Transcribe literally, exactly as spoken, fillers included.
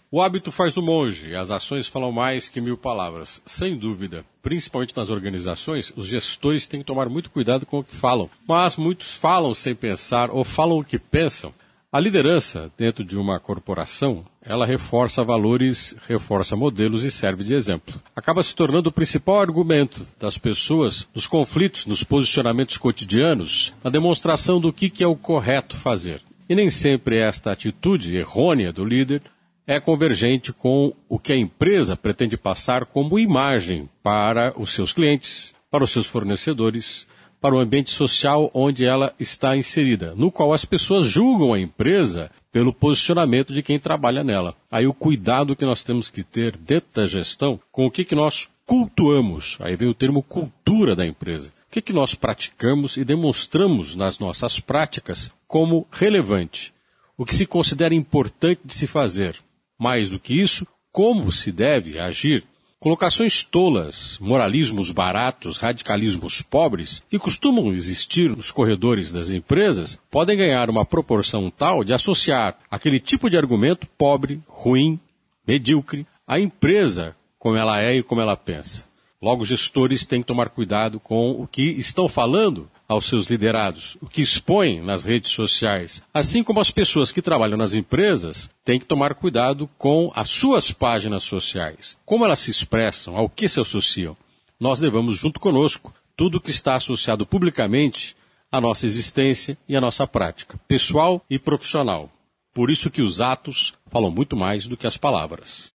O hábito faz o monge, as ações falam mais que mil palavras. Sem dúvida, principalmente nas organizações, os gestores têm que tomar muito cuidado com o que falam. Mas muitos falam sem pensar ou falam o que pensam. A liderança dentro de uma corporação, ela reforça valores, reforça modelos e serve de exemplo. Acaba se tornando o principal argumento das pessoas nos conflitos, nos posicionamentos cotidianos, na demonstração do que é o correto fazer. E nem sempre esta atitude errônea do líder é convergente com o que a empresa pretende passar como imagem para os seus clientes, para os seus fornecedores, para o ambiente social onde ela está inserida, no qual as pessoas julgam a empresa pelo posicionamento de quem trabalha nela. Aí o cuidado que nós temos que ter dentro da gestão com o que, que nós cultuamos, aí vem o termo cultura da empresa. O que, que nós praticamos e demonstramos nas nossas práticas como relevante, o que se considera importante de se fazer. Mais do que isso, como se deve agir. Colocações tolas, moralismos baratos, radicalismos pobres, que costumam existir nos corredores das empresas, podem ganhar uma proporção tal de associar aquele tipo de argumento pobre, ruim, medíocre, à empresa como ela é e como ela pensa. Logo, gestores têm que tomar cuidado com o que estão falando aos seus liderados, o que expõem nas redes sociais. Assim como as pessoas que trabalham nas empresas têm que tomar cuidado com as suas páginas sociais. Como elas se expressam, ao que se associam. Nós levamos junto conosco tudo que está associado publicamente à nossa existência e à nossa prática, pessoal e profissional. Por isso que os atos falam muito mais do que as palavras.